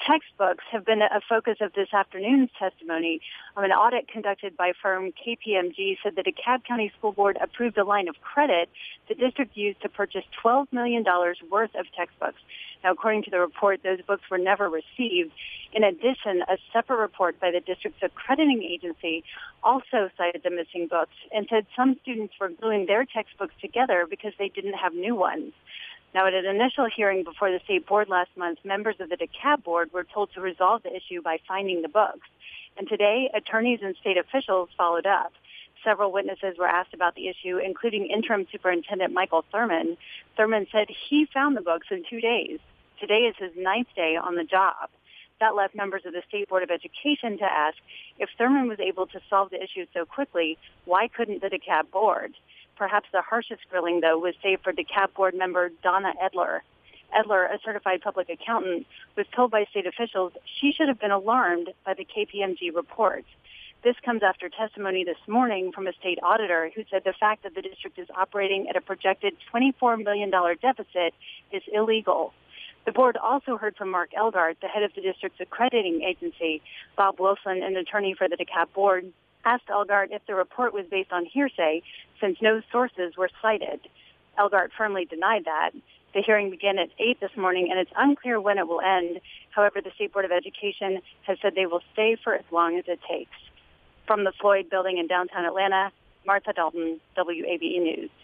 Textbooks have been a focus of this afternoon's testimony. An audit conducted by firm KPMG said the DeKalb County School Board approved a line of credit the district used to purchase $12 million worth of textbooks. Now, according to the report, those books were never received. In addition, a separate report by the district's accrediting agency also cited the missing books and said some students were gluing their textbooks together because they didn't have new ones. Now, at an initial hearing before the state board last month, members of the DeKalb board were told to resolve the issue by finding the books. And today, attorneys and state officials followed up. Several witnesses were asked about the issue, including interim superintendent Michael Thurman. Thurman said he found the books in 2 days. Today is his 9th day on the job. That left members of the State Board of Education to ask, if Thurman was able to solve the issue so quickly, why couldn't the DeKalb board? Perhaps the harshest grilling, though, was saved for DeKalb board member Donna Edler. Edler, a certified public accountant, was told by state officials she should have been alarmed by the KPMG report. This comes after testimony this morning from a state auditor who said the fact that the district is operating at a projected $24 million deficit is illegal. The board also heard from Mark Elgart, the head of the district's accrediting agency. Bob Wilson, an attorney for the DeKalb board, asked Elgart if the report was based on hearsay since no sources were cited. Elgart firmly denied that. The hearing began at 8 this morning, and it's unclear when it will end. However, the State Board of Education has said they will stay for as long as it takes. From the Floyd Building in downtown Atlanta, Martha Dalton, WABE News.